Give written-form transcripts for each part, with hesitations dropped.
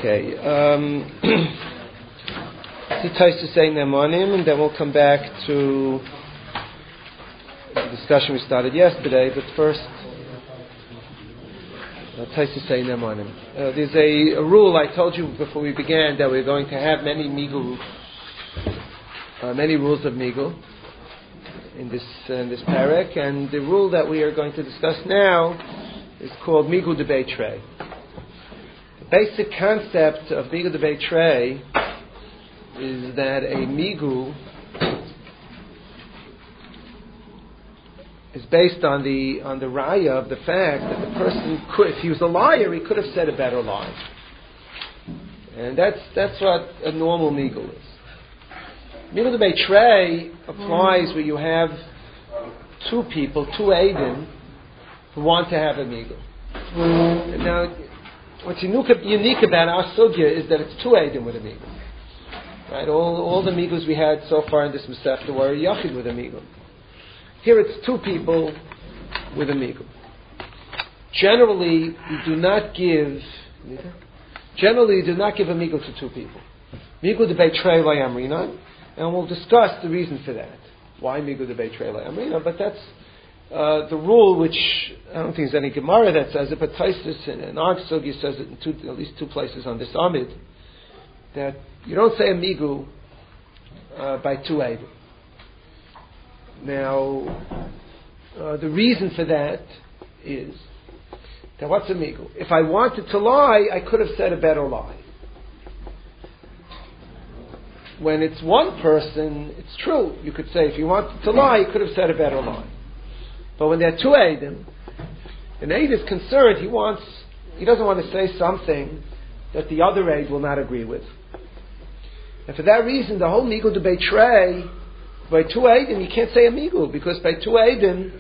Okay. Taisa saying Nemanim, and then we'll come back to the discussion we started yesterday. But first, Taisa saying Nemanim. There's a rule I told you before we began that we're going to have many migul, many rules of migul in this parak, and the rule that we are going to discuss now is called migul de Beitrei. The basic concept of migul de Beitrei is that a migul is based on the raya of the fact that the person could, if he was a liar, he could have said a better lie, and that's what a normal migul is. Migul de Beitrei applies where you have two people, two eidim, who want to have a migul. And now, what's unique about our sugya is that it's two eidim with a migul. Right? All the miguls we had so far in this Masechta were a yachid with a migul. Here it's two people with a migul. Generally, you do not give a migul to two people. Migul de Beitrei la Amrina, and we'll discuss the reason for that. Why migul de Beitrei la Amrina? But that's the rule, which I don't think there's any Gemara that says it, but Taisus and Ag Sugya says it in at least two places on this Amid, that you don't say a migul by two eidim. Now, the reason for that is that what's a migul? If I wanted to lie, I could have said a better lie. When it's one person, it's true. You could say if you wanted to lie, you could have said a better lie. But when there are two eidim, an eid is concerned. He doesn't want to say something that the other eid will not agree with. And for that reason, the whole migul de Beitrei, by two eidim, you can't say a migul, because by two eidim,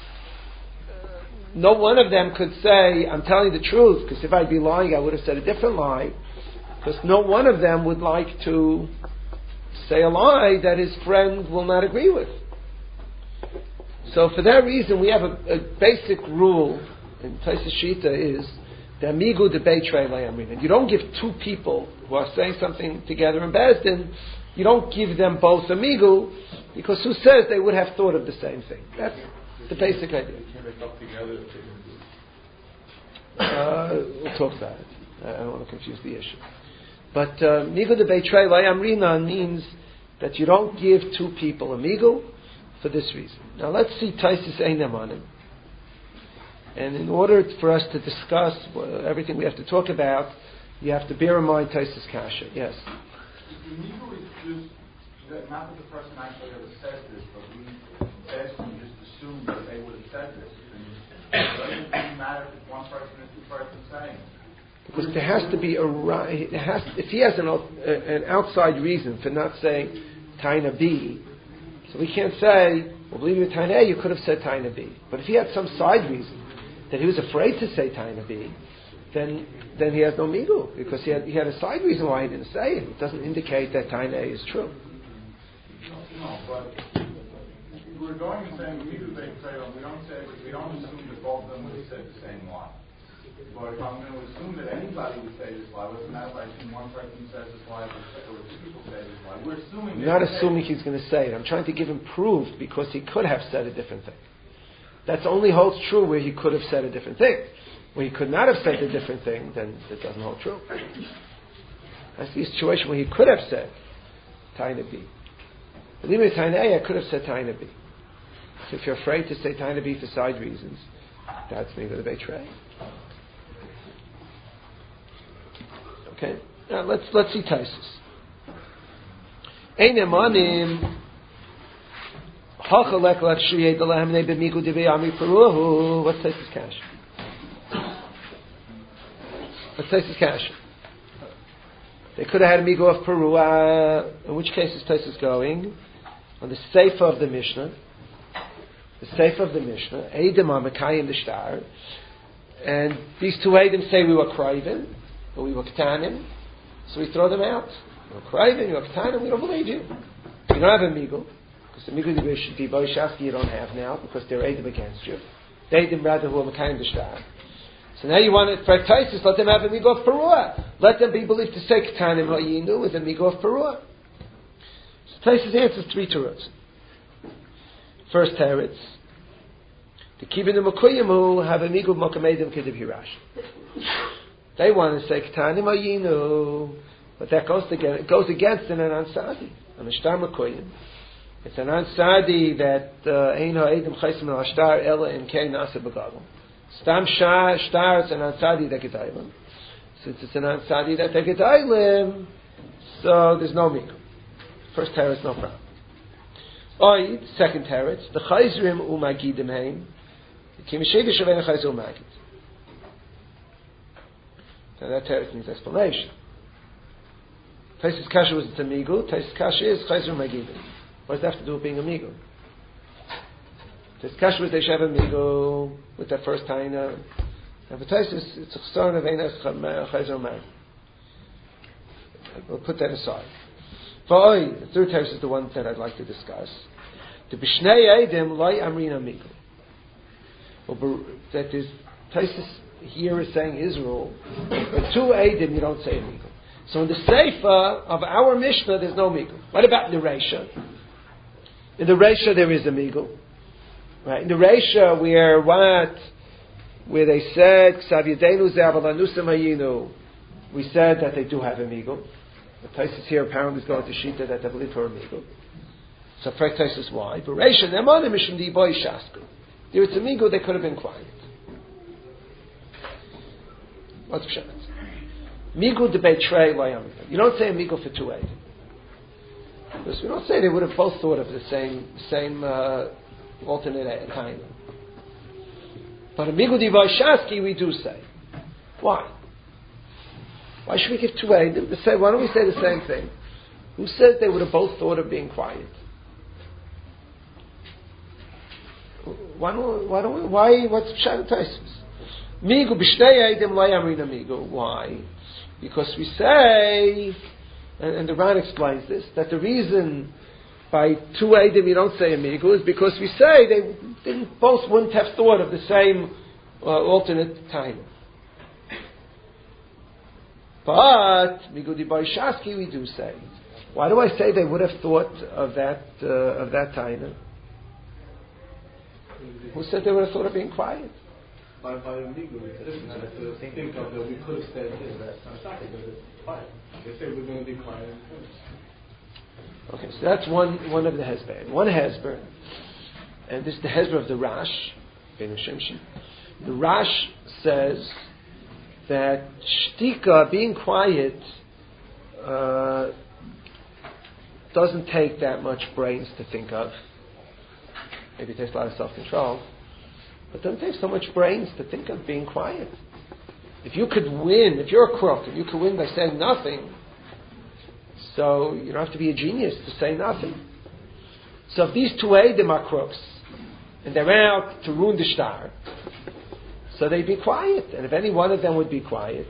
no one of them could say, I'm telling you the truth, because if I'd be lying, I would have said a different lie, because no one of them would like to say a lie that his friend will not agree with. So for that reason, we have a basic rule in Taisus Shita is that migul de Beitrei la Amrina. You don't give two people who are saying something together in Bezdin, you don't give them both a migul, because who says they would have thought of the same thing? That's the basic idea. We'll talk about it. I don't want to confuse the issue. But migul de Beitrei la Amrina means that you don't give two people a migul for this reason. Now let's see Taisus Einamanim. And in order for us to discuss everything we have to talk about, you have to bear in mind Taisus Kasha. Yes? The migul is just that not that the person actually ever said this, but we just assume that they would have said this. And it doesn't matter if one person is the person saying it. Because there has to be if he has an outside reason for not saying Taina B, so we can't say, well, believe you Taina A, you could have said Taina B. But if he had some side reason that he was afraid to say Taina B, then he has no migul, because he had a side reason why he didn't say it. It doesn't indicate that Taina A is true. No, but we're going and saying migul de Beitrei, we don't assume that both of them would have said the same lie. But if I'm going to assume that anybody would say this lie, what's the matter if I assume one person says this lie or two people say this lie? We're assuming. I'm not assuming he's going to say it. I'm trying to give him proof, because he could have said a different thing. That only holds true where he could have said a different thing. Where he could not have said a different thing, then it doesn't hold true. That's the situation where he could have said Taina B. But even Taina A, I could have said Taina B. So if you're afraid to say Taina B for side reasons, that's migul de Beitrei. Okay, now let's see Taisus. Einemanim hachalek lek shiyei delahem ne b'migul de Beiami peruhu. What's Taisus Kash? What's Taisus Kash? They could have had a migul of Peru. In which case is Taisus going? On the Seifa of the Mishnah. The Seifa of the Mishnah. Eidim are Mekayim the Shtar. And these two Eidim say we were Krivin, or we were Ketanim. So we throw them out. You were Krivin, you were Ketanim, we don't believe you. You don't have a migul. Because the migul de Boishafki you don't have now, because they're Eidim against you. The Eidim rather who are Mekayim the Shtar. So now you want it for Taisus, let them have a Migo of Perua. Let them be believed to say Ketanim Ha'yinu with a Migo of Perua. So Taisus answers 3 Teretz. First Teretz, the Kibbutz Makuyamu have a Migo of Mokamedim Kedev Hirash. They want to say Ketanim Ha'yinu, but that goes against an Ansadi, an Ashtar Makuyim. It's an Ansadi that Ein Ha'edim Chaysim Al-Ashtar Ela in Kei Nasa B'Gadol. Stam Shtar, it's an Ansadi that Gedailim. Since it's an Ansadi that Gedailim, so there's no Miku. First teretz, no problem. Oy, second teretz, the Chayzrim U'Magidim Heim, the Kimishegi Shavena Chayzrim U'Magid. Now that teretz needs explanation. Taisus Kasha was a Migu, Taisus Kasha is Chayzrim U'Magidim. What does that have to do with being a Migu? Taisus Kasha was they should have a Migu with that first Taina. And for Taisus, it's a Chsarn of Einas Chayzrim U'Magid. We'll put that aside. The third teretz is the one that I'd like to discuss. The Bishnei Eidim Loi Amrina Migu. That is, Taisus here is saying Israel, but 2 Eidim you don't say a Migu. So in the Seifa of our Mishnah, there's no Migu. What about in the Reisha? In the Reisha there is a Migu. Right? In the Reisha where they said Ksav Yedenu Ze'avalanusam Hayinu, we said that they do have a Migu. The Taisus here apparently is going to Shita that they believe for a Migu. So for Taisus why? But Reisha Ne'emanim Mishum Di'boy Shasku. There it's a Migu, they could have been quiet. What's Pshat? Migu de Beitrei Layamita. You don't say a Migu for 2 Eidim. Because we don't say they would have both thought of the same alternate time. But a Migu de Shaski we do say. Why? Why should we give 2 Eidim? Why don't we say the same thing? Who says they would have both thought of being quiet? What's Pshat Taisus? Migu b'shnei Eidim lo yamrina Migu. Why? Because we say, and the Ran explains this, that the reason by 2 Eidim you don't say a Migu is because we say they both wouldn't have thought of the same alternate time. But Migu di Shaski we do say. Why do I say they would have thought of that time? Who said they would have thought of being quiet? By a Migu, to think of that we could have said this, that's not quiet. They say we're going to be quiet. Okay, so that's one of the Hezbollah. One Hezbollah, and this is the Hezbollah of the Rash, Ben Shimshon. The Rash says that shtika, being quiet, doesn't take that much brains to think of. Maybe it takes a lot of self-control, but it doesn't take so much brains to think of being quiet. If you could win, if you're a crook, if you could win by saying nothing, so you don't have to be a genius to say nothing. So if these 2 Eidim are crooks, and they're out to ruin the star, so they'd be quiet. And if any one of them would be quiet,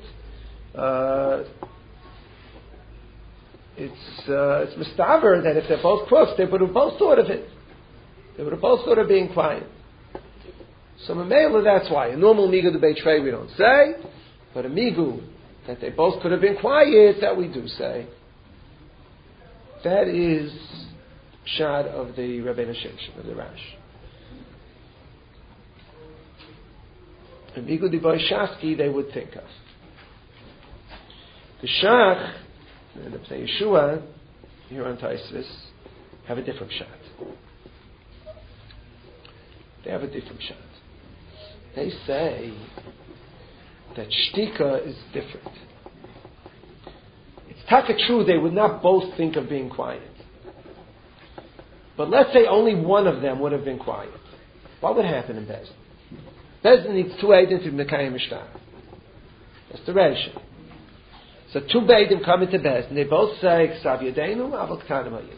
it's mistaver that if they're both crooks, they would have both thought of it. They would have both thought of being quiet. So Mamela, that's why. A normal Migu de Beitrei we don't say, but a Migu that they both could have been quiet, that we do say. That is Shad of the Rabbeinu Shimshon, of the Rash. A Migu de Shaski they would think of. The Shach and the Pnei Yeshua here on Taisus have a different Shad. They have a different Shad. They say that shtika is different. It's taka true they would not both think of being quiet. But let's say only one of them would have been quiet. What would happen in Bezdin? Bezdin needs 2 Eidim to Mekayim Mishtar. That's the Reisha. So 2 Eidim come into Bezdin. They both say, Ksav Yadeinu, Aval K'tanim Hayim.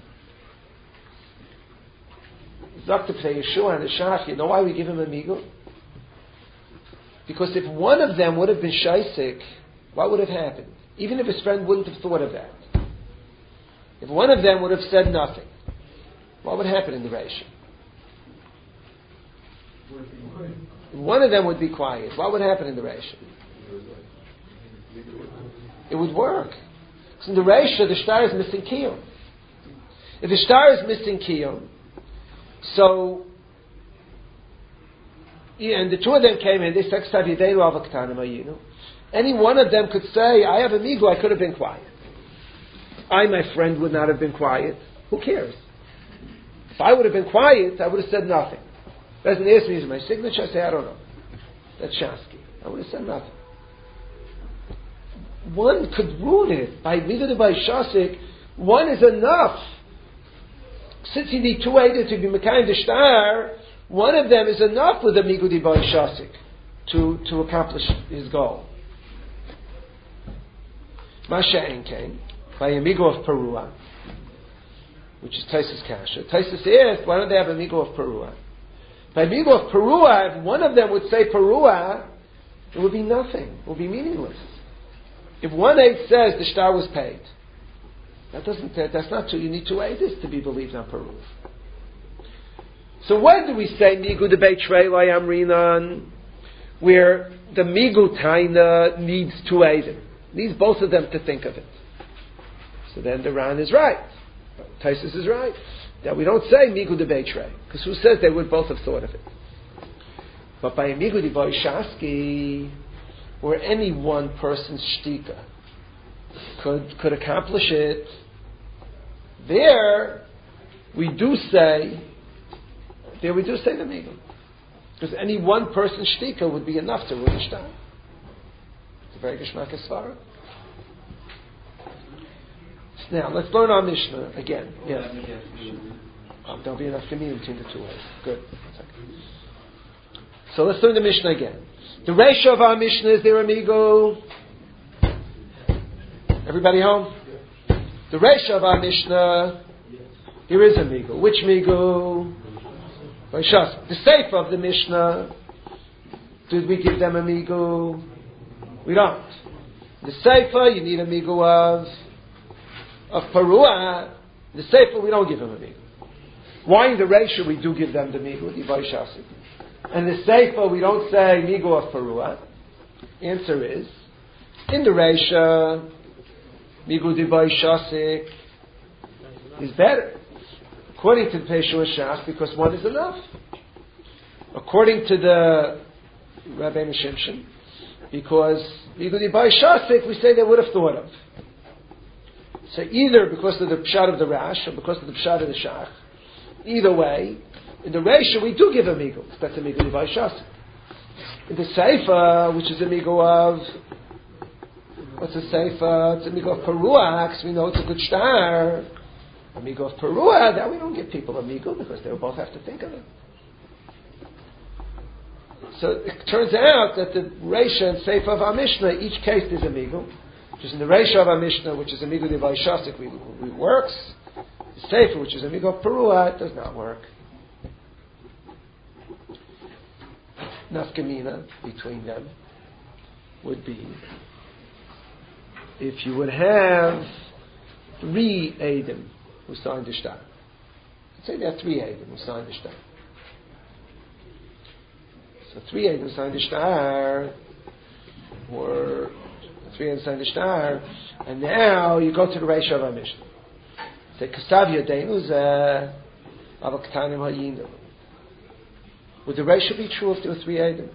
Dr. Pnei Yeshua and the Shach, you know why we give him a Migu? Because if one of them would have been shaisik, what would have happened? Even if his friend wouldn't have thought of that. If one of them would have said nothing, what would happen in the Reisha? one of them would be quiet, what would happen in the Reisha? It would work. Because in the Reisha, the shtar is missing kiyum. If the shtar is missing kiyum, so, and the two of them came in, they said, any one of them could say, I have a migu, I could have been quiet. My friend, would not have been quiet. Who cares? If I would have been quiet, I would have said nothing. The person asked me, is my signature? I say, I don't know. That's Shasky. I would have said nothing. One could ruin it. By Migu by Shasik, one is enough. Since you need two aides to be Mekayim the Shtar, one of them is enough with a Migu by Shasik to accomplish his goal. Masha'en came by a Migu of Perua, which is Taisus Kasha. Taisus asked, why don't they have a Migu of Perua? By Migu of Perua, if one of them would say Perua, it would be nothing. It would be meaningless. If one aide says the shtar was paid, that's not true. You need two aides to be believed on Peru. So when do we say Migu de Beit Shrei Amrinan, where the Migu Taina needs two aides, needs both of them to think of it? So then the Ran is right. Taisus is right. That we don't say Migu de Beit Shrei, because who says they would both have thought of it? But by a Migu de Beit Shaski, where any one person's shtika could accomplish it, there we do say the Migu. Because any one person's shtika would be enough to rule the shtar. It's a very Geshmak Esvara. Now, let's learn our Mishnah again. Yes. There'll be enough communion between the two ways. Good. So let's learn the Mishnah again. The ratio of our Mishnah is there a Migu. Everybody home? The ratio of our Mishnah, there is a Migu. Which Migu? The Sefer of the Mishnah, did we give them a Migu? We don't. The Sefer, you need a Migu of Perua. The Sefer, we don't give them a Migu. Why in the ratio we do give them the Migu? And the Sefer, we don't say Migu of Perua. Answer is, in the Reisha, Migu Dibai Shasik is better. According to the Peshu Shas, because one is enough. According to the Rabbi Shimshon, because Migu Dibai Shasik, we say they would have thought of. So either because of the Pshat of the Rash, or because of the Pshat of the Shach, either way, in the Reisha, we do give a Migu. That's a Migu Dibai Shasik. In the Sefer, which is a Migu of, what's a Sefer? It's a Migu of Perua, because we know it's a good shtar. A Migu of Perua, that we don't give people a Migu, because they will both have to think of it. So it turns out that the Reisha and Sefer of our Mishnah, each case is a Migu. Which is in the Reisha of our Mishnah, which is a Migu Dibai Shasik, it works. The Sefer, which is a Migu of Perua, it does not work. Nafkamina between them would be if you would have 3 Eidim who signed the shtar. Let's say there are 3 Eidim who signed the shtar. So 3 Eidim signed the shtar, or 3 Eidim signed the shtar, and now you go to the Reisha of our Mishnah. Say Kasav Yadeinu Zeh Aval Ketanim Hayinu. Would the Reisha be true if there were 3 Eidim?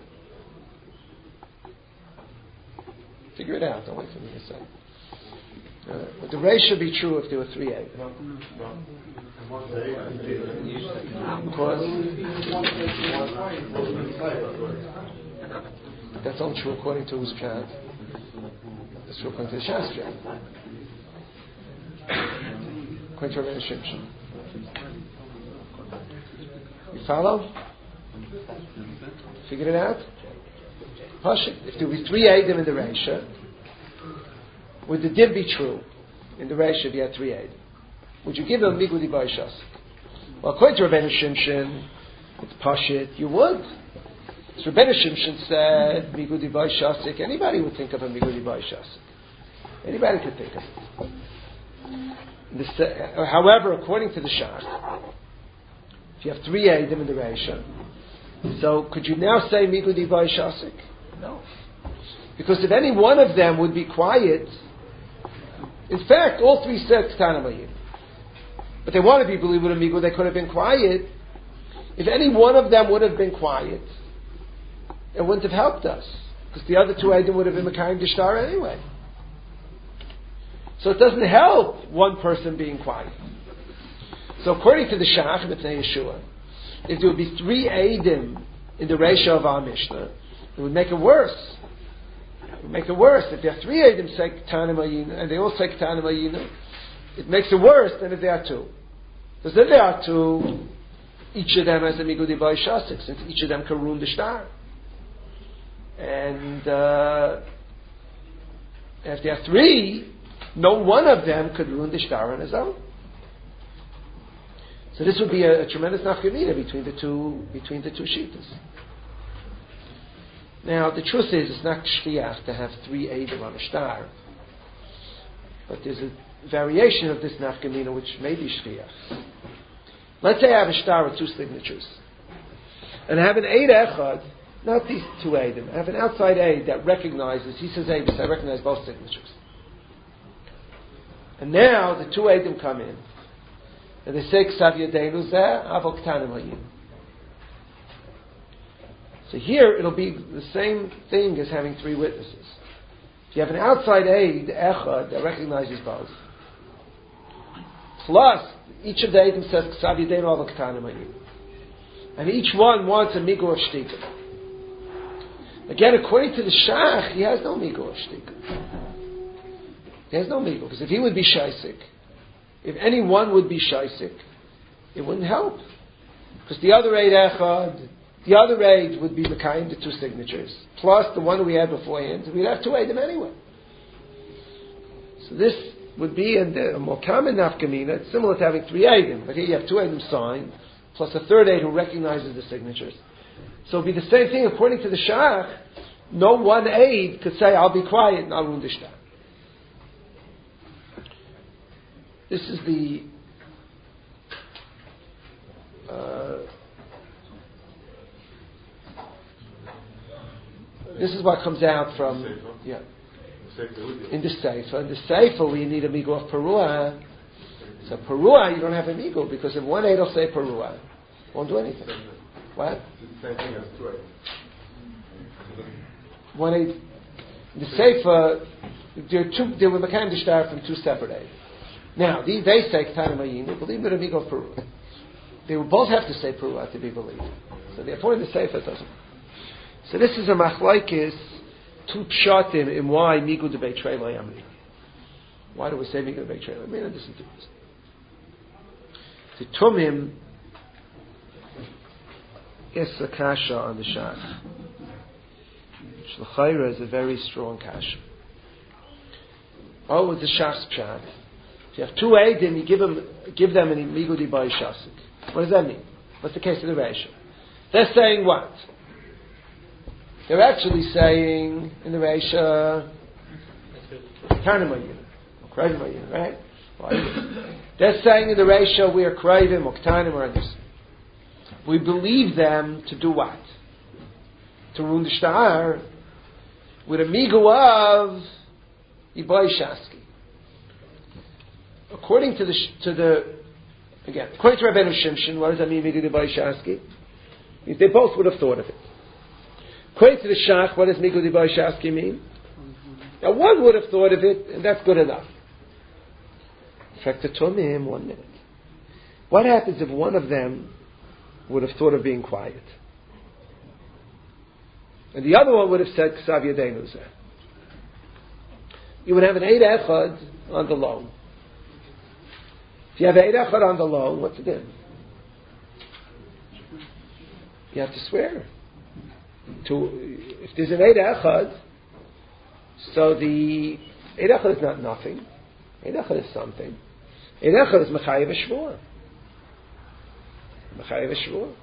Figure it out. Don't wait for me to say. Would the Reisha be true if there were 3 Eidim? Because that's only true according to whose pshat? That's true according to the Shastra. According to Rabbi Shimshon. You follow? Figured it out? If there were 3 Eidim in the Reisha, would the div be true in the Reisha if you had 3 Eidim? Would you give them Migu Dibai Shasik? Well, according to Rabbeinu Shimshon, it's Pashit, you would. So Rabbeinu Shimshon said, Migu Dibai Shasik, anybody would think of a Migu Dibai Shasik. Anybody could think of it. However, according to the Shach, if you have 3 Eidim in the Reisha, So could you now say Migud Ibai Shasik? No. Because if any one of them would be quiet, in fact, all three said K'tana Mayin. But they want to be believed with a Migud, they could have been quiet. If any one of them would have been quiet, it wouldn't have helped us. Because the other two Eidim would have been Mekayim Dishtar anyway. So it doesn't help one person being quiet. So according to the Shach and B'nai Yeshua, if there would be three Eidim in the ratio of our Mishnah, it would make it worse. It would make it worse. If there are three Eidim say K'tana Mayina, and they all say K'tana Mayina, it makes it worse than if there are two. Because if there are two, each of them has a Migudi Bai Shasik, since each of them can ruin the star. And if there are three, no one of them could ruin the star on his own. So this would be a tremendous nafkamina between the two shittas. Now the truth is, it's not shliach to have three eidim on a star, but there's a variation of this nafkamina which may be shliach. Let's say I have a star with two signatures, and I have an eid echad, not these two eidim. I have an outside eid that recognizes. He says eid, I recognize both signatures. And now the two eidim come in, and they say Ksav Yadeinu Zeh Avol K'tana Mayin. So here it'll be the same thing as having three witnesses. If you have an outside aid echad that recognizes both, plus each of the eidim says Ksav Yadeinu Avol K'tana Mayin, and each one wants a migur of shtika. Again, according to the Shach, he has no migur of shtika. He has no migur, because if he would be shaisik, if any one would be shaisik, it wouldn't help. Because the other aid echad, the other aid would be Mekayim, the two signatures, plus the one we had beforehand, we'd have two eidim anyway. So this would be a more common nafkamina. It's similar to having three eidim, but here you have two eidim signed, plus a third aid who recognizes the signatures. So it would be the same thing according to the Shach. No one aid could say, I'll be quiet and I'll ruin the shtar. This is this is what comes out from in the Sefer. In the Sefer we need a migo of Perua. So Perua you don't have a migo, because if one aid will say Perua, won't do anything. What? It's the same thing as two eidim. One aid, the Sefer, there were Mekayim Dishtar from two separate aids. Now, they say K'tana Mayin, they believe in a migo of Perua. They will both have to say Perua to be believed. So therefore in the Sefer it doesn't. So this is a machlaikis, two pshatim in why migu de Beit Trei lo yamri. Why do we say migu de Beit Trei lo yamri? Listen to this. The Tumim is a kasha on the Shach. Which l'chayra is a very strong kasha. Oh, it's the Shach's pshat. If you have two eidim, you give them an migu de Bai Shasik. What does that mean? What's the case of the ratio? They're saying what? They're actually saying in the ratio K'tana Mayin, or Krayvim Mayin, right? They're saying in the ratio we are Krayvim or K'tanim or others. We believe them to do what? To ruin the shtar with a migu of Ibai Shaski. According to according to Rabbeinu Shimshon, what does that mean, migu Ibai Shaski? They both would have thought of it. According to the Shach, what does migu Ibai Shaski mean? Now one would have thought of it, and that's good enough. In fact, to Tumim, 1 minute. What happens if one of them would have thought of being quiet, and the other one would have said Ksav Yadeinu Zeh? You would have an eid echad on the low. If you have an eid echad on the low, what's it in? You have to swear. If there's an eid echad, so the eid echad is not nothing. Eid echad is something. Eid echad is mechayev shvur. Mechayev shvur.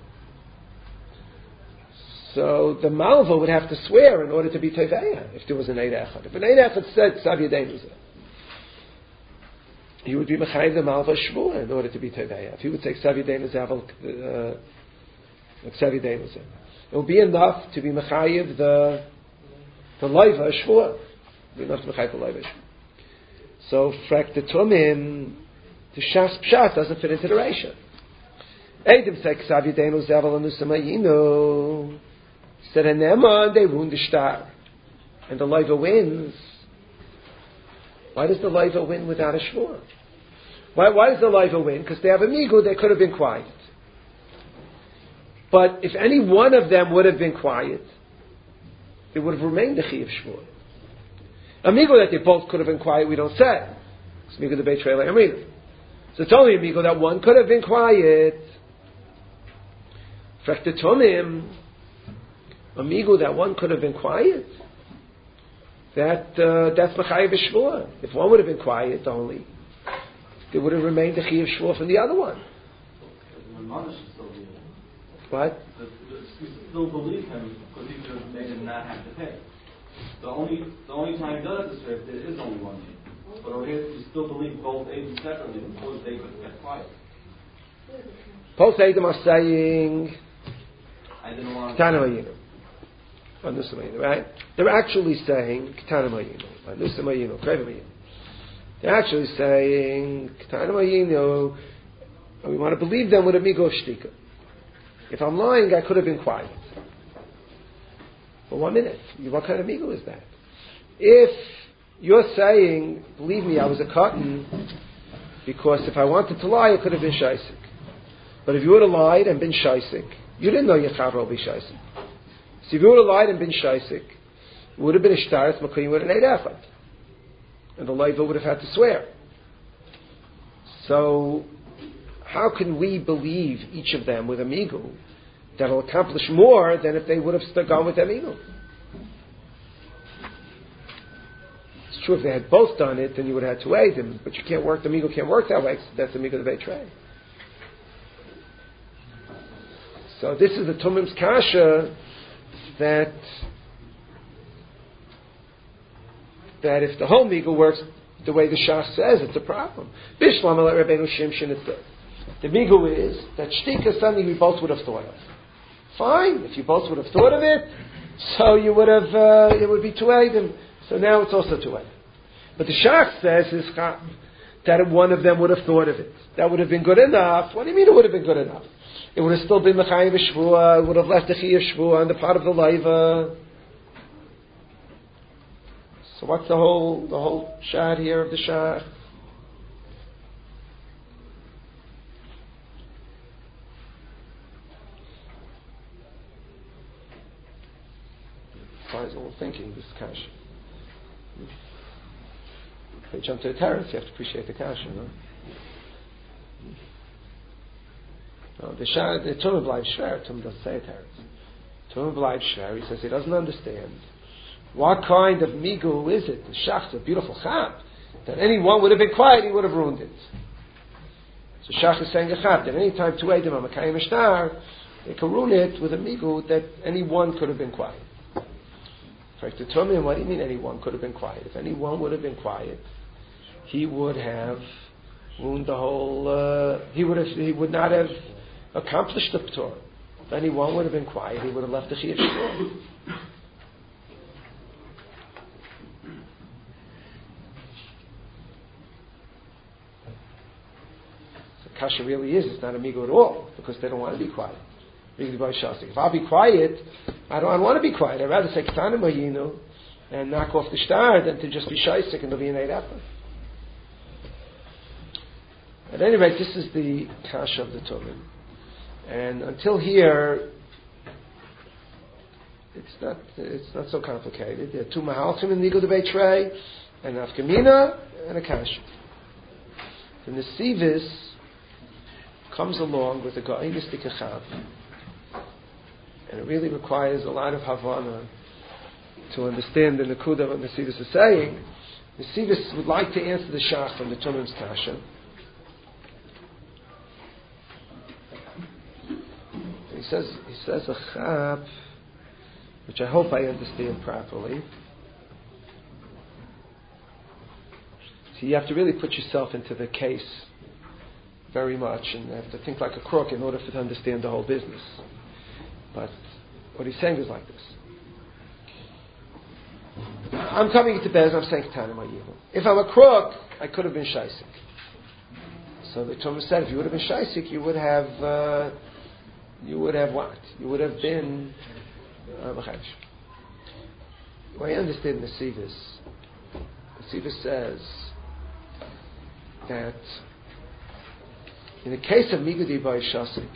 So the malva would have to swear in order to be teveya if there was an eid echad. If an eid echad said Ksav Yadeinu Zeh, he would be mechayev the malva shvur in order to be teveya. If he would say Ksav Yadeinu Zeh, Ksav Yadeinu Zeh. It will be enough to be mechayiv the loiva shvua. Be enough to mechayiv the loiva shvua. So frak the tumim, the shas pshat doesn't fit into the ratio. Eidim say ksav yidenu zevel anusamayinu. Said Enema, they wound the star, and the loiva wins. Why does the loiva win without a shvua? Why does the loiva win? Because they have a migu, they could have been quiet. But if any one of them would have been quiet, it would have remained the chiyuv shvua. A migu that they both could have been quiet, we don't say. It's migu the beit trei amrina. So it's only a migu that one could have been quiet. Frektatomim, a migu that one could have been quiet. That's mechayiv shvua. If one would have been quiet only, it would have remained the chiyuv shvua from the other one. What? We still believe him because he could have made him not have to pay. The only time he does this trip, there is only one name. But over here, we still believe both Edom separately because they could get quiet. Both Edom are saying, I didn't want to. Right? They're actually saying Ketana Mayinu, Anusa Mayinu, Kreva Mayinu. They're actually saying Ketana Mayinu. We want to believe them with a migo of shtika. If I'm lying, I could have been quiet. But 1 minute, what kind of migo is that? If you're saying, believe me, I was a cotton, because if I wanted to lie, it could have been shaisik. But if you would have lied and been shaisik, you didn't know your chaver will be shaisik. So if you would have lied and been shaisik, it would have been a shtaris makayim with an eid echad. And the loiva would have had to swear. So, how can we believe each of them with a migu that will accomplish more than if they would have gone with their migu? It's true if they had both done it, then you would have had to aid them, but you can't work, the migu can't work that way, that's the migu of the beit trei. So this is the Tumim's kasha that if the whole migu works the way the Shach says, it's a problem. Bishlam ala Rabbeinu Shimshon, the migu is that shtika is something we both would have thought of. Fine, if you both would have thought of it, so you would have, it would be two eidim. So now it's also two eidim. But the Shach says is that one of them would have thought of it. That would have been good enough. What do you mean it would have been good enough? It would have still been mechayiv shvua. It would have left the chiyuv shvua on the part of the loiva. So what's the whole shad here of the Shach? As all thinking, this kasha. If you jump to a terrace, you have to appreciate the kasha, no? No, the Tumim bleibt schwer. Tumim doesn't say a terrace. Tumim bleibt schwer. He says he doesn't understand. What kind of migu is it? The Shach's a beautiful chap. That anyone would have been quiet, he would have ruined it. So Shach is saying a chap that any time two eidim are mekayim shtar, they can ruin it with a migu that anyone could have been quiet. Right, to Tumim, what do you mean anyone could have been quiet? If anyone would have been quiet, he would have ruined the whole. He would not have accomplished the P'tor. If anyone would have been quiet, he would have left the chiyuv shvua. So kasha really is, it's not a migu at all, because they don't want to be quiet. If I'll be quiet, I don't want to be quiet. I'd rather say Ketana Mayinu and knock off the star than to just be shaisik and to be an eid echad. At any rate, this is the kasha of the Tumim. And until here, it's not so complicated. There are two mahalchim in Nigul the Beit Trei, and an afkamina and a kasha. The Nesivis comes along with a ga'inistik echad. And it really requires a lot of havana to understand the Nakuda what Nesivis is saying. Nesivis would like to answer the Shach from the Tumim's kasha. He says a chap, which I hope I understand properly. So you have to really put yourself into the case very much, and you have to think like a crook in order to understand the whole business. But What he's saying is like this. I'm coming to Bez, I'm saying Ketanim Ayinu. If I'm a crook, I could have been Shaisik. So the Torah said, if you would have been Shaisik, you would have what? You would have been Machavish. The way I understand the Sivas says that in the case of Migudi by Shasik,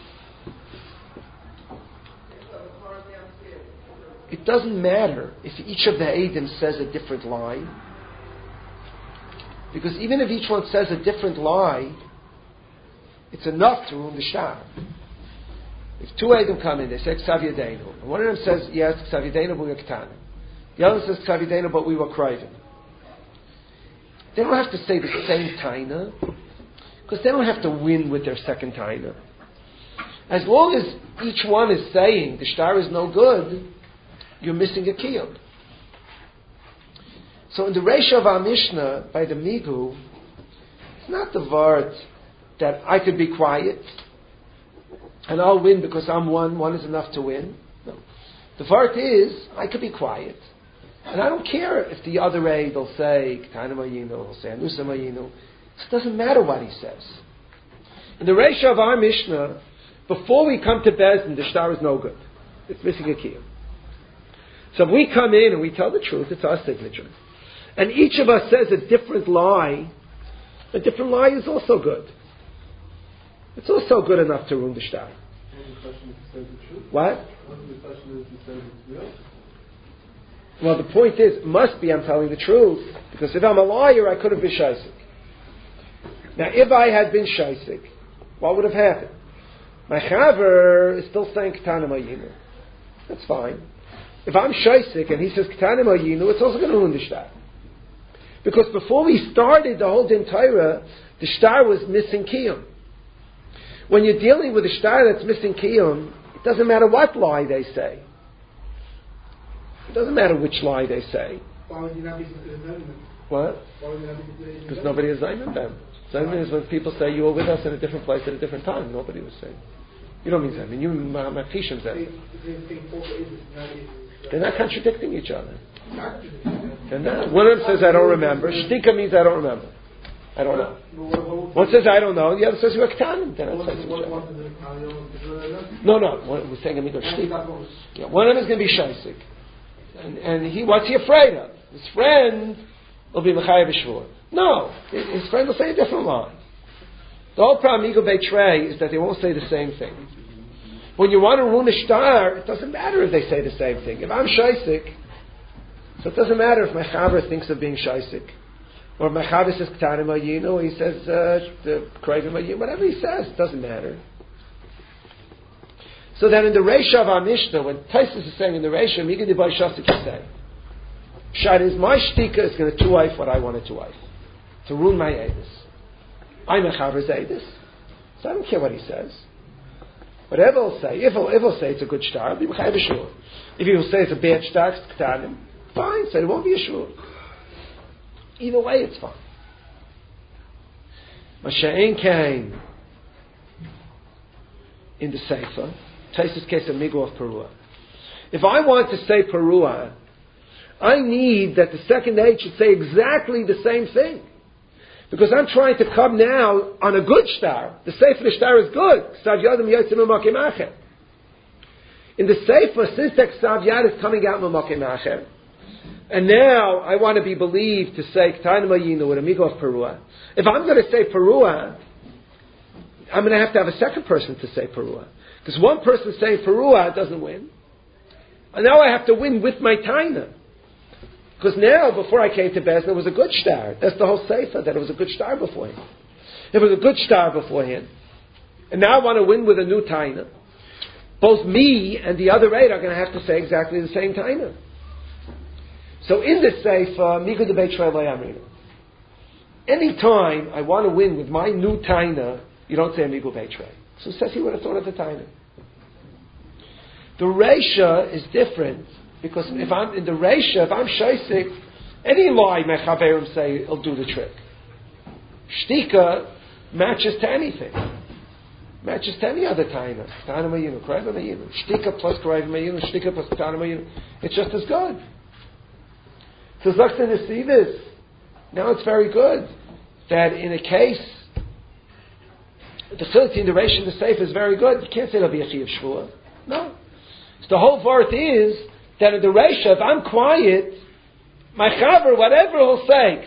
it doesn't matter if each of the Eidim says a different lie, because even if each one says a different lie, it's enough to ruin the shtar. If two Eidim come in, they say Ksav Yadeinu, and one of them says, yes, Ksav Yadeinu, but we were Ketanim. The other says Ksav Yadeinu, but we were Krivim. They don't have to say the same taina, because they don't have to win with their second taina. As long as each one is saying the shtar is no good, you're missing a kiyum. So in the ratio of our Mishnah, by the Migu, it's not the word that I could be quiet and I'll win because I'm one is enough to win. No. The word is, I could be quiet. And I don't care if the other aid will say, Ketanim Ayinu, will say, Anusam Ayinu. It doesn't matter what he says. In the ratio of our Mishnah, before we come to Bezdin, the shtar is no good. It's missing a kiyum. So if we come in and we tell the truth, it's our signature. And each of us says a different lie is also good. It's also good enough to ruin the shtar. What? Well, the point is, it must be I'm telling the truth, because if I'm a liar, I could have been shaisik. Now, if I had been shaisik, what would have happened? My chaver is still saying Ketanim Ayinu. That's fine. If I'm shaisik and he says Ketanim Ayinu, it's also going to ruin the shtar. Because before we started the whole Din Torah, the shtar was missing kiyum. When you're dealing with a shtar that's missing kiyum, it doesn't matter what lie they say. It doesn't matter which lie they say. Why would you not be considered Zayman? What? Why would you not be considered Because nobody is Zayman them. Zayman is when people say you were with us in a different place at a different time. Nobody was saying. You don't mean Zayman. You mean Machishim Zayman. They're not contradicting each other. They're not. One of them says I don't remember. Shtika means I don't remember. I don't know. One says I don't know. The other says you were Ketanim. They're not saying each other. No. We're saying Amigo Shtika. Yeah, one of them is going to be Shaisik. And what's he afraid of? His friend will be Mechayev Shvur. No, his friend will say a different line. The whole problem, Ego Beitrei, is that they won't say the same thing. When you want to ruin a shtar, it doesn't matter if they say the same thing. If I'm Shaisik, so it doesn't matter if my Chaver thinks of being Shaisik. Or if my Chaver says Ketanim Ayinu, or he says Krivim Ayinu, whatever he says, it doesn't matter. So then in the ratio of our Mishnah, when Taisus is saying in the ratio, Migadi Bai Shasik is saying, Shad is my shtika is going to two-wife what I wanted to wife. To ruin my Eidus. I'm a Chaver's Eidus. So I don't care what he says. Whatever he'll say, if he'll say it's a good shtar, it'll be Mechayev Shvur. If he'll say it's a bad shtar, it's Ketanim, fine, so it won't be a Shvur. Either way, it's fine. Masha'en came in the Sefer, Taisus case of Migu of Perua. If I want to say Perua, I need that the second aid should say exactly the same thing. Because I'm trying to come now on a good shtar. The Sefer the shtar is good. In the Sefer, since the Ksav Yad is coming out Makim Acher, and now I want to be believed to say Ketanim Ayinu with a Migu of Perua. If I'm going to say Perua, I'm going to have a second person to say Perua. Because one person saying Perua doesn't win. And now I have to win with my Taina. Because now, before I came to Bezdin, it was a good shtar. That's the whole Sefer, that it was a good shtar beforehand. It was a good shtar beforehand. And now I want to win with a new Taina. Both me and the other eight are going to have to say exactly the same Taina. So in this Sefer, Migu de Beit Shrei Lo Yamrinu. Any time I want to win with my new Taina, you don't say Migu Beit Shrei. So says he would have thought of the Taina. The Reisha is different, because if I'm in the Reisha, if I'm Shaisik, any lie my Chaverim say will do the trick. Shtika matches to anything. Matches to any other taina. Taina mayinu, kreva mayinu. Shtika plus kreva mayinu, shtika plus taina mayinu. It's just as good. So Zakta Nesivis, now it's very good that in a case, the chilti in the ration the safe is very good. You can't say there'll be a chiyuv shvua. No. So the whole vart is that in the Reisha, if I'm quiet, my chaver, whatever he'll say,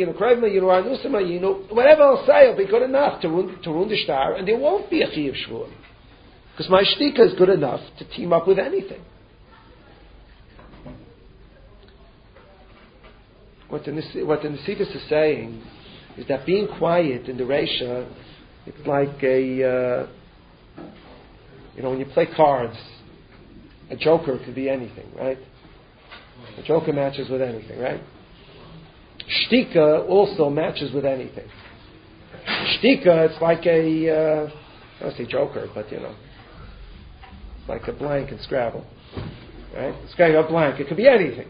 whatever he'll say will be good enough to ruin the shtar, and there won't be a chiyuv shvua. Because my shtika is good enough to team up with anything. What the Nesivis is saying is that being quiet in the Reisha, it's like when you play cards, a joker could be anything, right? A joker matches with anything, right? Shtika also matches with anything. Shtika, it's like I don't say joker, but it's like a blank in Scrabble, right? It's got a blank. It could be anything.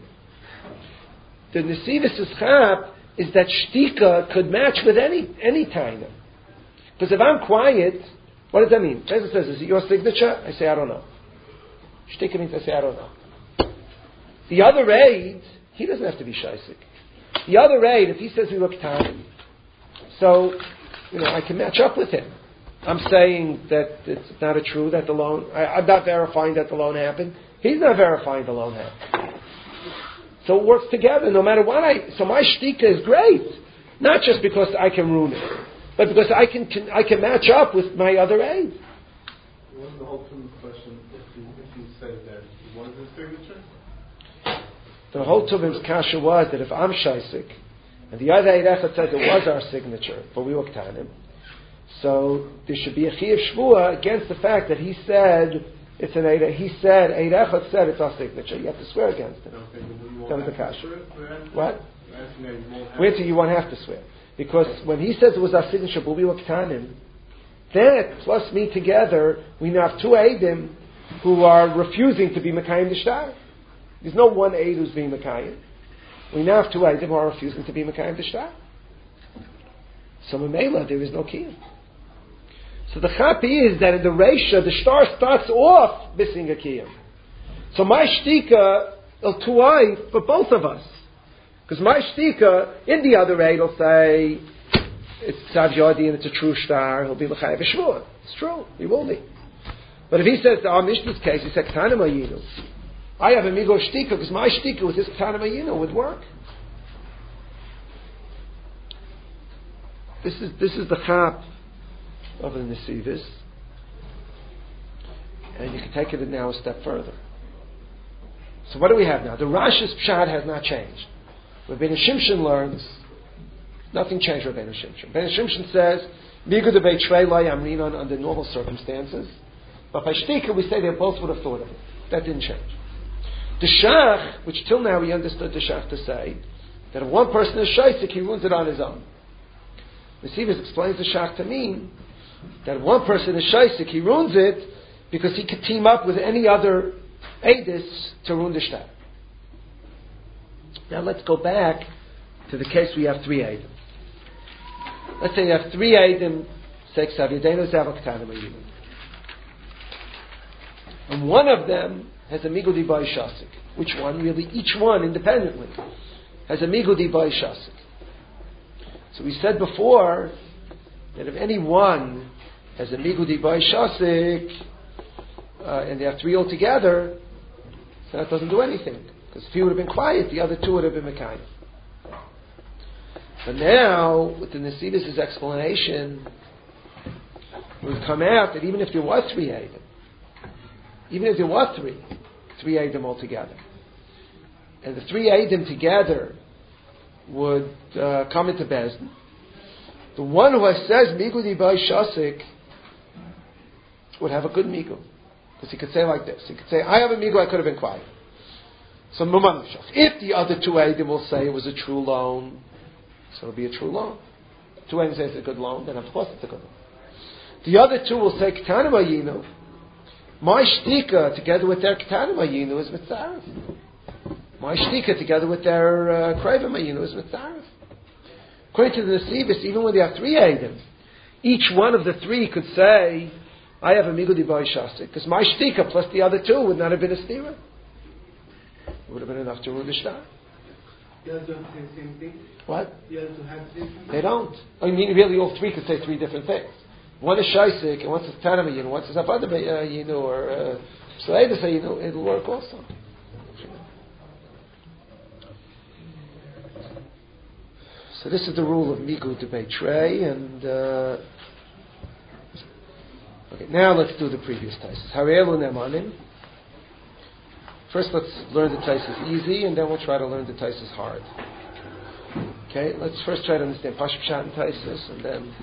The Nesivis' chap is that shtika could match with any taina. Because if I'm quiet, what does that mean? Chesed says, is it your signature? I say, I don't know. Shtika means I say, I don't know. The other aid, he doesn't have to be shaisik. The other aid, if he says we look time, so, I can match up with him. I'm saying that it's not true that the loan, I'm not verifying that the loan happened. He's not verifying the loan happened. So it works together no matter what so my shtika is great. Not just because I can ruin it, but because I can match up with my other aid. What's the whole question if you said that he wanted his signature? The whole Tuvim's kasha was that if I'm shaisik, and the other Eid Echad says it was our signature, but we looked at him, so there should be a chiyuv shvua against the fact that he said it's an Eid. He said Eid Echad said it's our signature. You have to swear against it. That was the kasha. What? Wait till you won't have to swear, because when he says it was our signature, but we looked at him, that plus me together, we now have two Eidim who are refusing to be Mekayim the shtar. There's no one Eid who's being Mekayim. We now have two Eidim who are refusing to be Mekayim the shtar. So Mamela, there is no kiyum. So the chapi is that in the Reisha, the shtar starts off missing a kiyum. So my shtika will tuai for both of us. Because my shtika, in the other Eid, will say, it's Tzav Yodi and it's a true shtar, he'll be L'chayev Shvua. It's true, he will be. But if he says, our Mishnah's case, he said, K'tana Mayinu. I have a migo shtika, because my shtika with this K'tana Mayinu would work. This is the chap of the Nesivis. And you can take it now a step further. So what do we have now? The Rash's pshat has not changed. Rabbeinu Shimshon learns, nothing changed Rabbeinu Shimshon. Rabbeinu Shimshon says, Migu de Beit Shrei Lo Yamrinon under normal circumstances. But by shtika we say they both would have thought of it. That didn't change. The Shach, which till now we understood the Shach to say, that if one person is shaisik, he ruins it on his own. Nesivis explains the Shach to mean that if one person is shaisik, he ruins it because he could team up with any other Eidis to ruin the shtar. Now let's go back to the case we have three Eidim. Let's say you have three Eidim, and one of them has a Migudi Bai Shasik. Which one? Really, each one independently has a Migudi Bai Shasik. So we said before that if any one has a Migudi Bai Shasik, and they have three altogether, so that doesn't do anything. Because if he would have been quiet, the other two would have been Mekayim. But now, with the Nesivis' explanation, it would come out that even if there was three Eidim, even if there was three Eidim altogether, and the three Eidim together would come into Bezdin, the one who says Migudi Bai Shasik would have a good Migu. Because he could say like this. He could say, I have a Migu, I could have been quiet. So if the other two Eidim will say it was a true loan, so it'll be a true loan. Two Eidim say it's a good loan, then of course it's a good loan. The other two will say K'tana Mayinu. My shtika together with their K'tana Mayinu is Mitzaref. My shtika together with their Kreva Mayinu is Mitzaref. According to the Nesivis, even when they have three Eidim, each one of the three could say I have a Migul Dibai Shastik, because my Shtika plus the other two would not have been a stira. It would have been enough to ruin the shtar. You have to have the same thing? What? You have to have the same thing? They don't. I mean, really, all three could say three different things. One is Shaisik, and one's Tanama Yinu, one's Avada Yinu, or Slaida Yinu, it'll work also. So this is the rule of Migu to Beitrei, and okay, now let's do the previous Taisus. Harielu Nemanim. First let's learn the Taisus easy, and then we'll try to learn the Taisus hard. Okay, let's first try to understand Pashut Pshat and Taisus, and then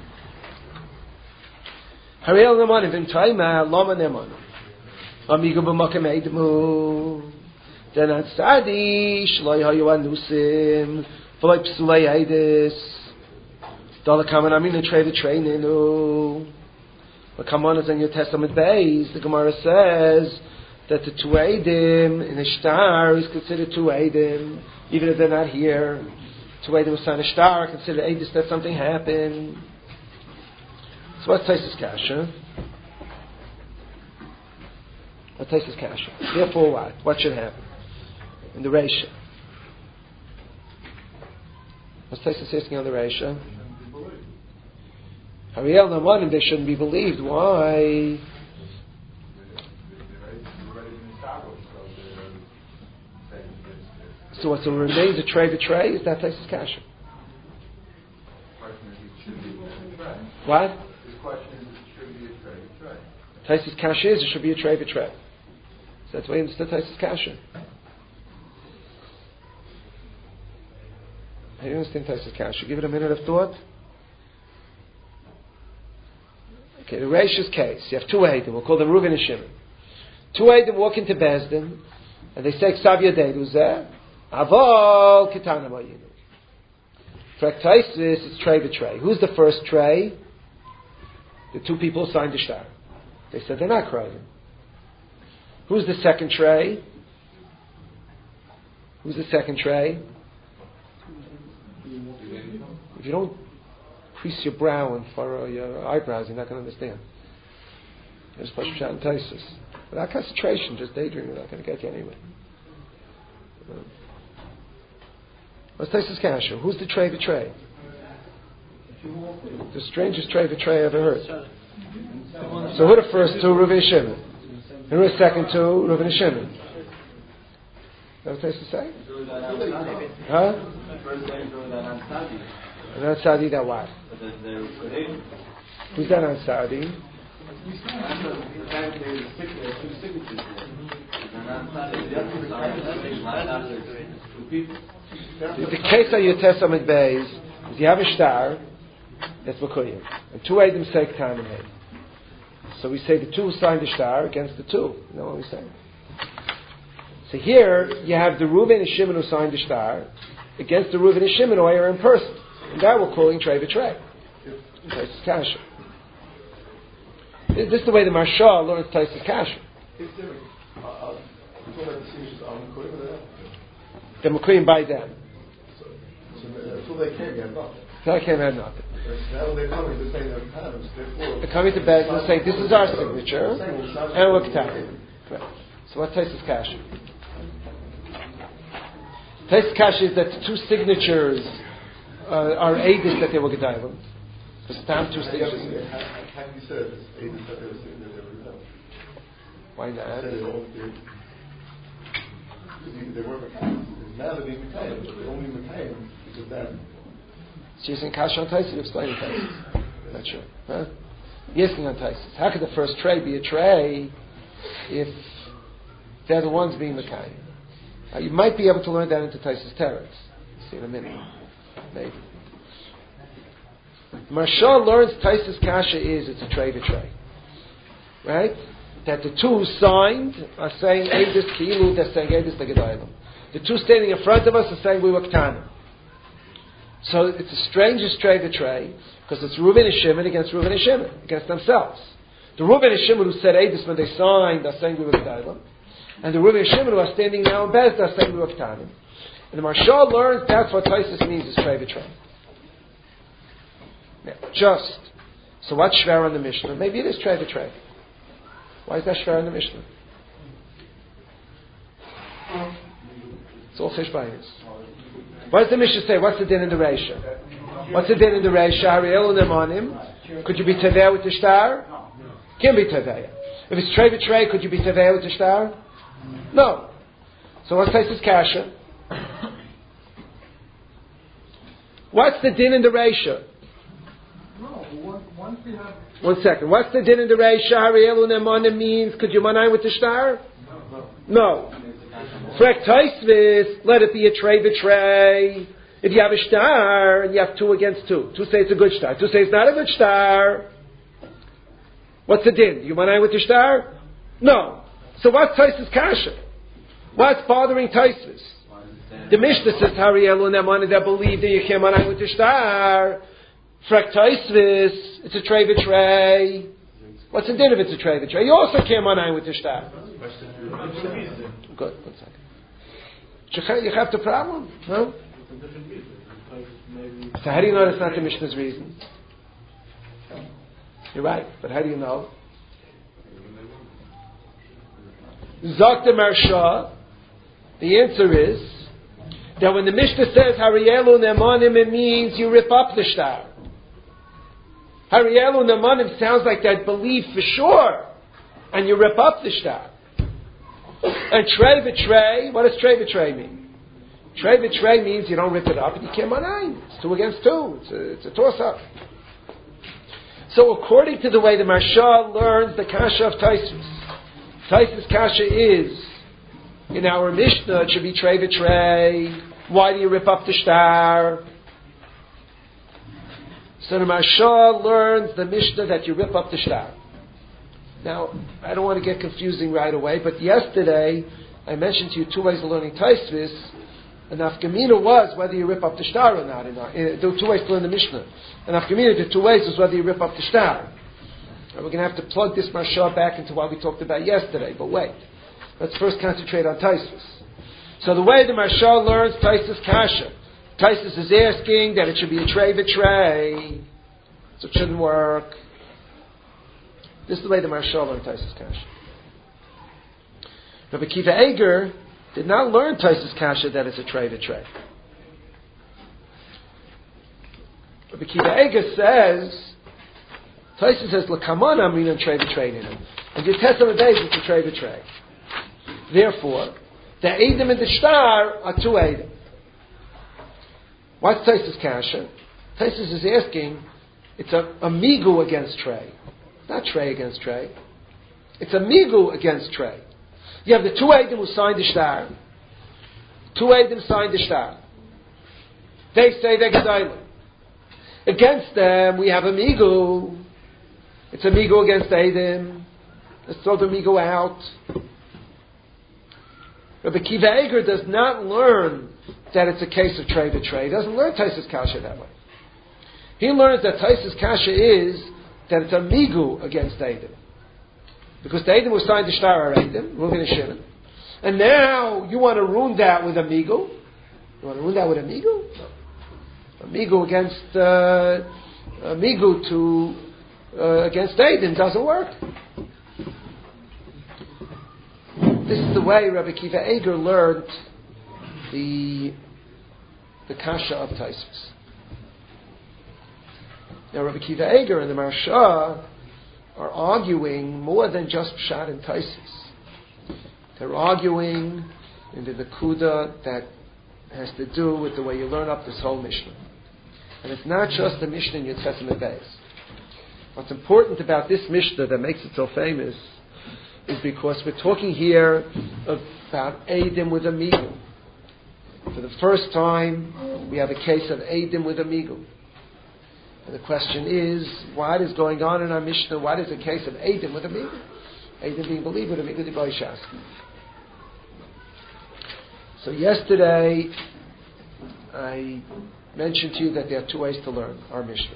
Harielu Nemanim, V'imtaima, Lama Nemanim. Amigu B'makem Eidmu. Then Sadi, Shloi Hayu Anusim. V'loi Psulei Eidis. Dala Kaman Amin Trei V'Trei Ninu. L'Kaman is in your Testament Beis. The Gemara says that the two Eidim in a shtar is considered two Eidim, even if they're not here. Two Eidim was signed a shtar, considered Eidis that something happened. So what's Taisus Kasha? What Taisus Kasha? Therefore what? What should happen? In the Reisha. What's Taisus asking on the Reisha? Hariel Namanim, they shouldn't be believed. Why? So what? So remains a tray betray? Is that Taisus Kasha? What? His question is, it should be a tray betray. Taisus Kasha is, it should be a tray betray. So that's why he understood Taisus Kasha. How do you understand Taisus Kasha? Give it a minute of thought. Okay, the Reisha's case. You have two Eidim. We'll call them Reuven and Shimon. Two Eidim walk into Bezdin, and they say, Ksav Yadedu Zeh, Aval Kitana Mayinu. For Taisus, it's tray betray. Who's the first tray? The two people signed the shtar. They said they're not crying. Who's the second tray? Who's the second tray? If you don't crease your brow and furrow your eyebrows, you're not going to understand. There's Pashut Pshat and Taisus. Without concentration, just daydreaming, not going to get you anywhere. What's Taisus Kasha? Who's the tray betray? The strangest tray betray I ever heard. So who are the first two? Reuven and Shimon. And who are the second two? Reuven and Shimon. Is that what Taisus say? Huh? And Ansadi, that what? Who's that Ansadi? The case of your Testament Beis is you have a shtar that's Makuyim, and two Eidim say K'tan and Heid. So we say the two who signed the shtar against the two. You know what we say? So here you have the Reuven and Shimon who signed the shtar against the Reuven and Shimon who are in person. And that we're calling Trei V'Trei. Taisus Kasha. This is the way the Marsha learns Taisus Kasha. The Makuyim by them. Until they came, you had nothing. Until I came, I had nothing. Now when they're coming, they're saying they're K'tanim. They're coming to bed and saying, this is our signature, and we're K'tanim. Correct. So what's Taisus Kasha? Taisus Kasha is that the two signatures are Eidis that they were Gedailim. Because time two signatures. How can you say it's Eidis that they were saying that they were Gedailim? Why not? They weren't Mekayim. Now they're being Mekayim, but they're only Mekayim because that. So you're saying Kasha on Taisus, you explain Taisus. Not sure. Huh? You're asking on Taisus. How could the first tray be a tray if they're the ones being Mekayim? You might be able to learn that into Taisus Teretz. See in a minute. Maybe. Marsha learns Taisus Kasha is it's a tray betray. Right? That the two who signed are saying Eidis Ki'ilu, they're saying Eidis Legedailim. The two standing in front of us are saying we were K'tanim. So it's the strangest tray betray because it's Reuven and Shimon against Reuven and Shimon, against themselves. The Reuven and Shimon who said Eidis when they signed are saying we were Gedailim. And the Reuven and Shimon who are standing now in Bezdin are saying we were K'tanim. And the Marsha learns that's what Taisus means is tray betray. Now, just. So what's Shver on the Mishnah? Maybe it is tray betray. Why is that shtar in the Mishnah? It's all fish buyers. What does the Mishnah say? What's the din in the Reisha? What's the din in the Reisha? Ariel Nemanim. Could you be Teveh with the shtar? Can't be Teveh. If it's Trey B'Trey, could you be Teveh with the shtar? No. So what's Taisus Kasha? What's the din in the Reisha? Once you have... 1 second. What's the din in the Reisha? Ariel Nemanim means, could you manai with the shtar? No. Frek Taisvis, let it be a Trey B'Trey. If you have a shtar and you have 2 against 2, 2 say it's a good shtar, 2 say it's not a good shtar. What's the din? You manai with the shtar? No. So what's Taisus Kasha? What's bothering Taisus? The Mishnah says Harielu Nemani that believe that you can't manai with the shtar. Frek Taisvis, it's a Trey B'Trey. What's the din if it's a Trey B'Trey? You also can't manai with the shtar. Good. 1 second. You have the problem? No? So how do you know that's not the Mishnah's reason? You're right, but how do you know? Zok the Marsha, the answer is that when the Mishnah says Harielu Nemanim, it means you rip up the shtar. Harielu Nemanim sounds like that belief for sure, and you rip up the shtar. And Trey B'Trey, what does Trey B'Trey mean? Trey B'Trey means you don't rip it up and you can't manai. It's 2 against 2. It's a toss-up. So according to the way the Marsha learns the Kasha of Taisus Kasha is, in our Mishnah, it should be Trey B'Trey. Why do you rip up the shtar? So the Marsha learns the Mishnah that you rip up the shtar. Now, I don't want to get confusing right away, but yesterday I mentioned to you 2 ways of learning Taisvis, and Nafkamina was whether you rip up the shtar or not. There were 2 ways to learn the Mishnah. And Nafkamina, the 2 ways is whether you rip up the shtar. And we're going to have to plug this Marsha back into what we talked about yesterday, but wait. Let's first concentrate on Taisvis. So the way the Marsha learns Taisus Kasha, Taisus is asking that it should be a Trey B'Trey, so it shouldn't work. This is the way the Marsha learned Taisus Kasha. Rabbi Kiva Eger did not learn Taisus Kasha that it's a Trey B'Trey. Rabbi Kiva Eger says, Taisus says, L'kamana minan Trey B'Trey. And you test on the days it's a Trey B'Trey. Therefore, the Eidim and the Shtar are 2 Eidim. What's Taisus Kasha? Taisus is asking, it's a migu against Trey. Not Trey against Trey. It's a migu against Trey. You have the 2 Eidim who signed the shtar. 2 Eidim signed the shtar. They say they're Gedalim. Against them, we have a migu. It's a migu against Eidim. Let's throw the migu out. Rabbi Kiva Eger does not learn that it's a case of Trey B'Trey. He doesn't learn Taisus Kasha that way. He learns that Taisus Kasha is that it's a migu against Eidim. Because the Eidim who signed the shtar are Eidim, Reuven and Shimon. And now you want to ruin that with a migu? You want to ruin that with a migu? No. A migu against a migu to against Eidim doesn't work. This is the way Rabbi Kiva Eger learned the Kasha of Taisus. Now, Rabbi Kiva Eger and the Marsha are arguing more than just Pshat and Taisus. They're arguing in the Nakuda that has to do with the way you learn up this whole Mishnah. And it's not just the Mishnah in Yud Ches Amud Beis. What's important about this Mishnah that makes it so famous is because we're talking here about Eidim with a Migu. For the first time, we have a case of Eidim with a Migu. And the question is, what is going on in our Mishnah? What is a case of Eidim with a Migu? Eidim being believed with a Migu Diboy Shas. So yesterday, I mentioned to you that there are 2 ways to learn our Mishnah.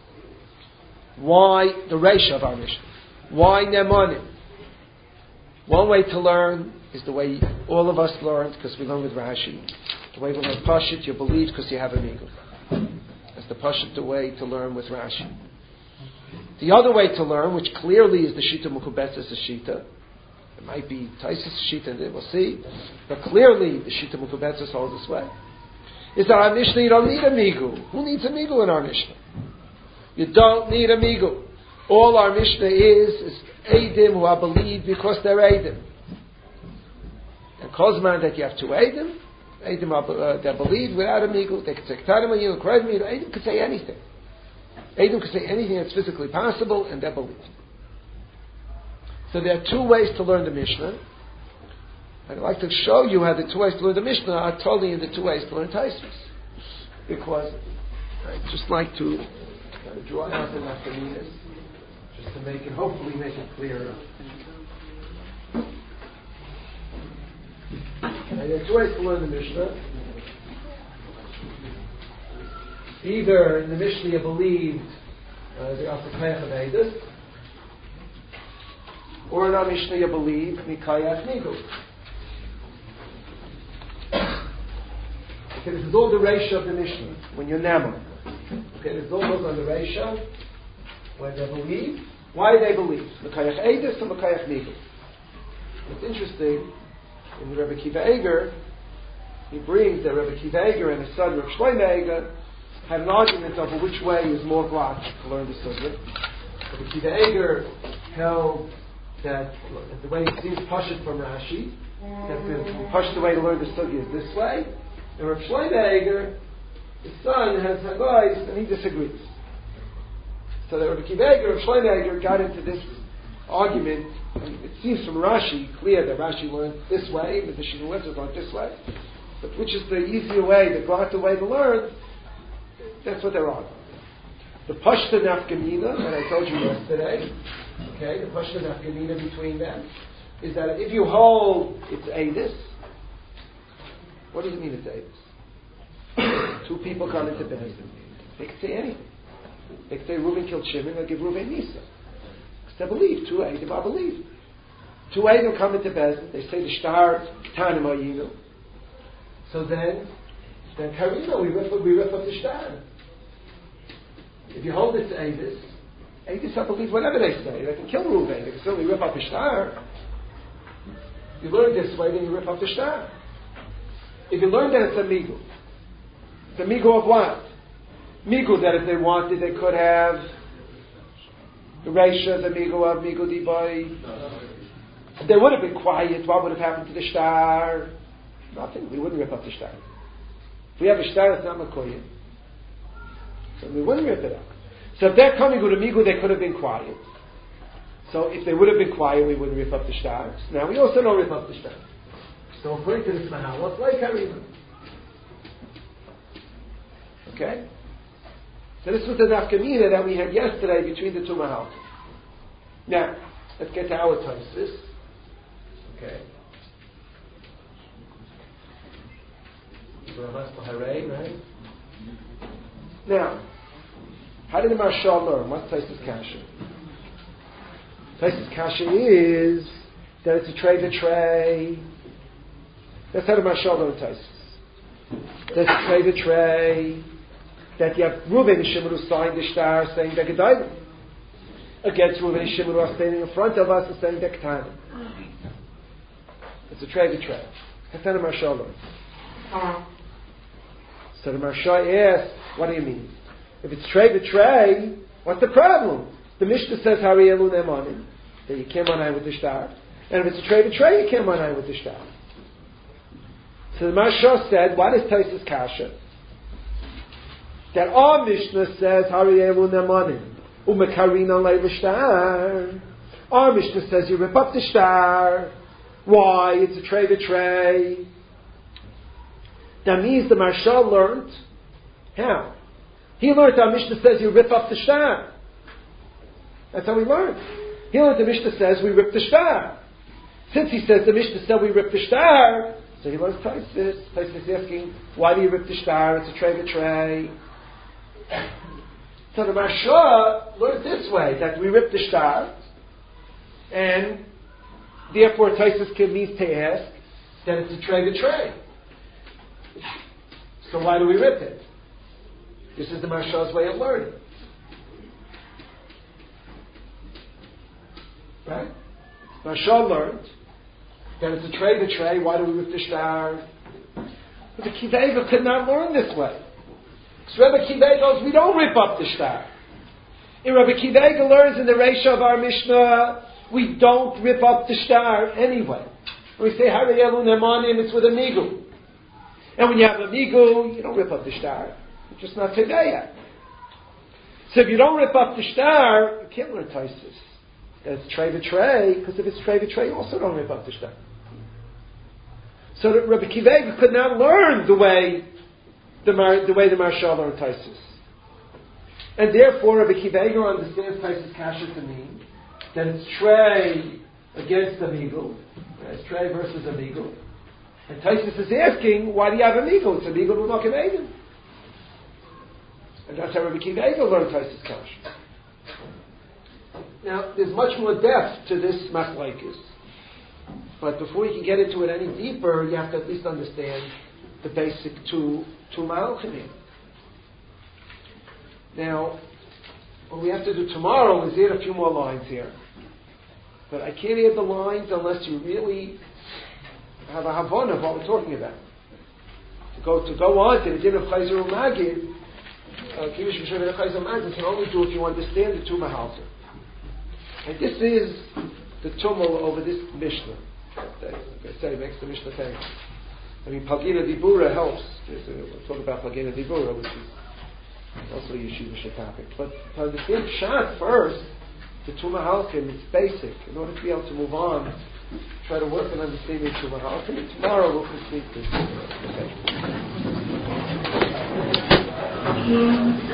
Why the Reisha of our Mishnah? Why Nemanim? One way to learn is the way all of us learned, because we learn with Rashi. The way we learn Pashut, you believe because you have a Migu. That's the Pashut, the way to learn with Rashi. The other way to learn, which clearly is the Shita Mukubetzes Shita, it might be Taisus Shita, we'll see, but clearly the Shita Mukubetzes holds this way, is that our Mishnah, you don't need a Migu. Who needs a Migu in our Mishnah? You don't need a Migu. All our Mishnah is Eidim who are believed because they're Eidim. And Kozman that you have two Eidim are they're believed without a Migu. They can say Ketanim Ayil, Krev Migu. Eidim can say anything. Eidim can say anything that's physically possible, and they're believed. So there are two ways to learn the Mishnah. I'd like to show you how the two ways to learn the Mishnah are totally in the two ways to learn Taisus. Because I'd just like to draw out the nafkaminas, just to make it, hopefully make it clearer. There are two ways to learn the Mishnah. Either in the Mishnah you believed the Asakayach of Eidus, or in our Mishnah you believe Mikayach Nigu. Okay, this is all the ratio of the Mishnah when you're Nama. Okay, this all goes on the ratio when they believe. Why do they believe? Mikayach Eidus or Mikayach Nigu? It's interesting. In the Rebbe Kiva Eger, he brings that Rebbe Kiva Eger and his son Rebbe Shlomo Eger had an argument over which way is more glad to learn the Sugya. Rebbe Kiva Eger held that the way it seems Pashut from Rashi, that the Pashut way to learn the Sugya is this way, and Rebbe Shlomo Eger, his son, has Hagoyis, and he disagrees. So that Rebbe Kiva Eger and Rebbe Shlomo Eger got into this argument. And it seems from Rashi clear that Rashi learned this way, the Shinuetzes learned this way. But which is the easier way, the glatter way to learn? That's what they're arguing. The Pashta Nafkamina that I told you yesterday, okay, the Pashta Nafkamina between them, is that if you hold it's Eidus, what does it mean it's Eidus? Two people come into Bezdin. They can say anything. They can say Reuben killed Shimon, they'll give Reuben Nisa. They believe. Two Eidim are believed. Two Eidim come into Bezdin. They say the Shtar Ketanim Ayinu. So then Karina, we rip up the Shtar. If you hold it to Eidus are believed whatever they say. They can kill Reuven. They can certainly rip up the Shtar. You learn this way, then you rip up the Shtar. If you learn that it's a Migu. It's a Migu of what? Migu that if they wanted they could have the Reisha, the Migu of Migu Dibai. They would have been quiet. What would have happened to the Shtar? Nothing. We wouldn't rip up the Shtar. If we have a Shtar, it's not Makoyim. So we wouldn't rip it up. So if they're coming with a Migu, they could have been quiet. So if they would have been quiet, we wouldn't rip up the Shtar. Now we also don't rip up the Shtar. So according to this Mahal, what's like Harima? Okay? So this was the nafkamina that we had yesterday between the two Mahalkim. Now, let's get to our Tosfos. Okay. Right? Now, how did the Marshal learn? What's Tosfos Kasha? Tosfos Kasha is that it's a tray. That's how the Marshal learned Tosfos. That's a tray. That you have Reuven and Shimon who signed the Shtar saying they're Gedailim. Against Reuven and Shimon who are standing in front of us and saying they're Ketanim. It's a tray. That's how the Marshal learned. So the Marshal asks, what do you mean? If it's tray, what's the problem? The Mishnah says Hari Elu Nemanim, that you can't manai with the Shtar. And if it's a tray, you can't manai with the Shtar. So the Marshal said, what is Tosfos Kasha? That our Mishnah says Hari Elu Nemanim Umekarina Leiv Shtar. Our Mishnah says you rip up the Shtar. Why? It's a tray. That means the Marshal learned. How? He learned our Mishnah says you rip up the Shtar. That's how he learned. He learned the Mishnah says we rip the Shtar. Since he says the Mishnah said we rip the Shtar, so he learns Tosfos. Tosfos is asking, why do you rip the Shtar? It's a tray. So the Marshal learned this way, that we rip the Shtar, and therefore Tosfos means to ask that it's a tray. So why do we rip it? This is the Marshal's way of learning. Right? Marshal learned that it's a tray. Why do we rip the star? But the Kiveva could not learn this way. So Rabbi Kiveva goes, we don't rip up the star. And Rabbi Kiveva learns in the Reisha of our Mishnah, we don't rip up the star anyway. When we say Harayelu Nemanim, it's with a migul. And when you have a migul, you don't rip up the star. It's just not today yet. So if you don't rip up the star, you can't learn Taisus. It's tray to tray, because if it's tray to tray, you also don't rip up the star. So that Rabbi Kiveva could not learn the way the Marshal learned Taisus. And therefore, Rabbi Kiveva understands Taisus Kasha to mean that it's tray against Amigul. It's tray versus Amigul. And Taisus is asking, why do you have Amigul? It's Amigul with Makim Eidim. And that's how Rabbi Kiveva learned Taisus Kasha. Now, there's much more depth to this machlokes. But before you can get into it any deeper, you have to at least understand the basic two Ma'alchim. Now, what we have to do tomorrow is add a few more lines here. But I can't add the lines unless you really have a havana of what we're talking about. To go on to the din of Chayzer Umagid, Kiddush B'Shem Chayzer Umagid, you can only do if you understand the two Mahalzim. And this is the tumult over this Mishnah. Like I say, makes the Mishnah famous. I mean, Pagina Dibura helps. We'll talk about Pagina Dibura, which is also a yeshivish topic. But to understand Pshat first, the Tumah Halkim is basic. In order to be able to move on, try to work on understanding Tumah Halkim. And tomorrow we'll complete this. Okay.